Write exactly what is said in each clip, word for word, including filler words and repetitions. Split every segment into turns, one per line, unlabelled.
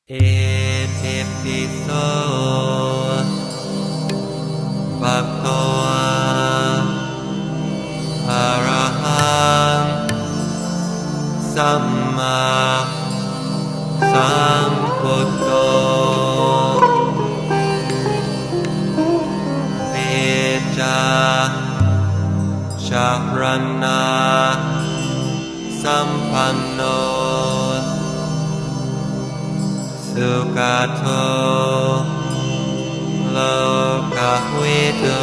เอติปิโสภะคะวะอะระหังสัมมาสัมพุทโธเอจาชารณะสัมปันโนสุขโตโลกวิทู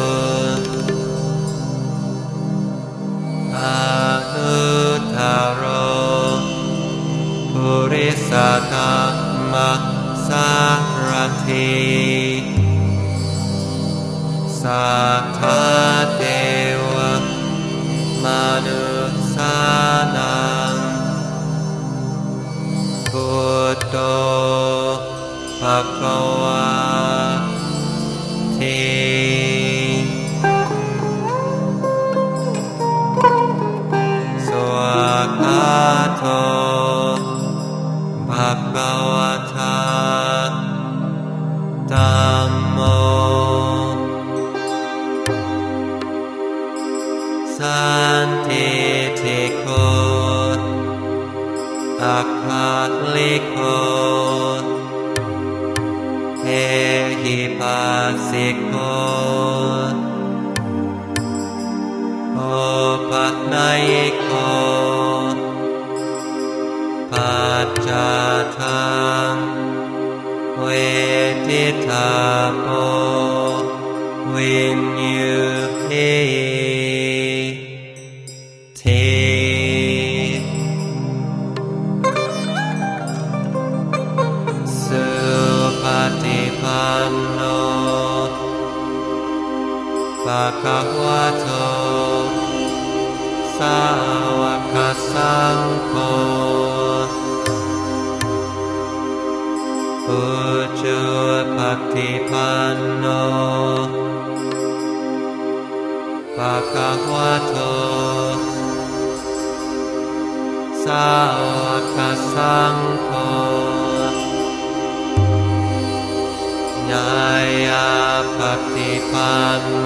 อนุตตรปุริสธัมมัสสารถิสัทธาเทวมนุสสานังพุทโธภะคะวะติสวากขาโตภะคะวะตาธัมโมสันติติโกอัคคลิโกเอหิปัสสิโกโอปัฏฐัยโกปัจจตังเวทิตาโปวินยูเอปันโนภะคะวะโตสาวกสังโฆปุจจุปฏิปันโนภะคะวะโตสาวกสังโฆญาญาปฏิปันโน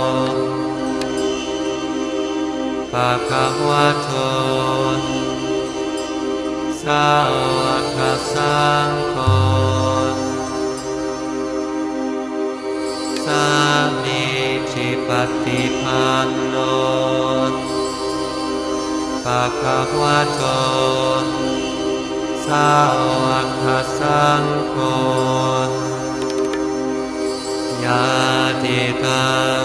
ภะคะวะโตสาวกสังโฆสามีจิปฏิปันโนภะคะวะโตสาวกสังโฆญาติตัง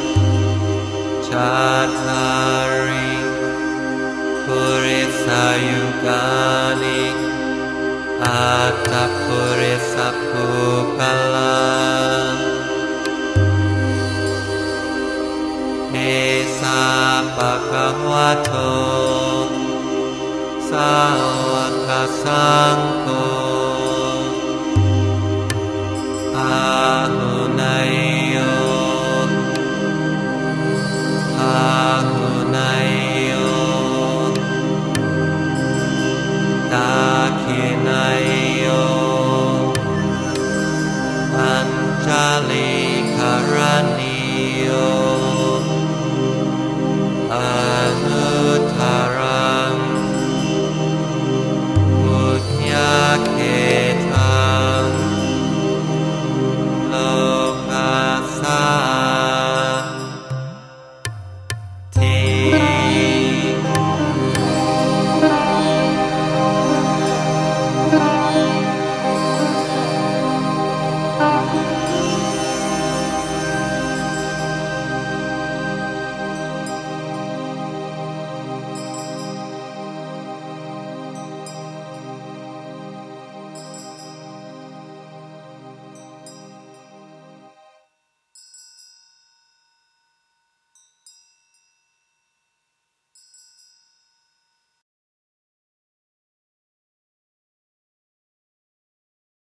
ชัตตาริปุริสายุกานิอัตตปุริสปุคละเอสาภะคะวะโตสาวกสังโฆ